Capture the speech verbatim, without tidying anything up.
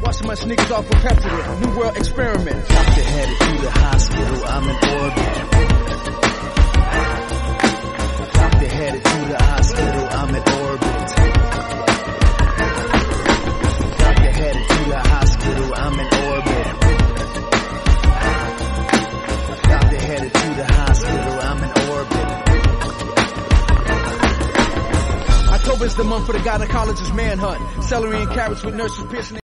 Washing my sneakers off with Pepsodent. New world experiment. Doctor headed to the hospital, I'm in orbit. Doctor headed to the hospital, I'm in orbit. Doctor headed to the hospital, I'm in orbit. Doctor headed to the hospital, I'm in orbit. October's the month for the gynecologist manhunt. Celery and carrots with nurses piercing